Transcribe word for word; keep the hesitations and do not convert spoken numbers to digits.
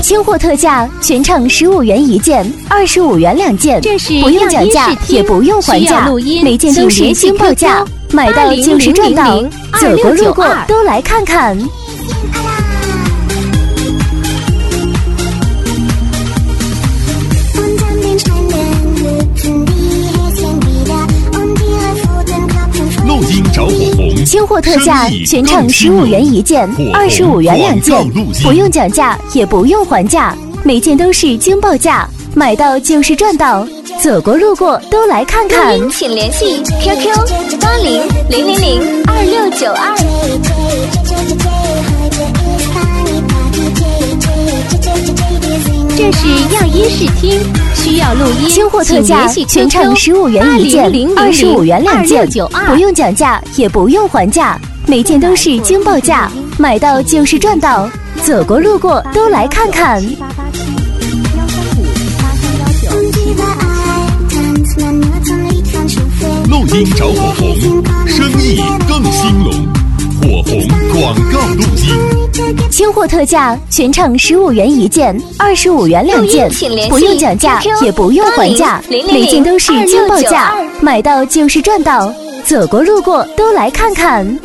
清货特价，全场十五元一件，二十五元两件， 这是不用讲价，也不用还价，每件都是惊爆价，买到就是赚到，走过路过都来看看。 陆金找火红， 清货特价，全场十五元一件，二十五元两件，不用讲价，也不用还价，每件都是惊爆价，买到就是赚到，走过路过都来看看。 请联系 Q Q 八零零零零二六九二。这是样音视听，需要录音。 清货特价，全场十五元一件，二十五元两件，不用讲价，也不用还价，每件都是惊爆价，买到就是赚到，走过路过都来看看。 陆金找火红，生意更兴隆。火红广告路金。 清货特价，全场十五元一件，二十五元两件，不用讲价，也不用还价，每件都是惊爆价，买到就是赚到，走过路过都来看看。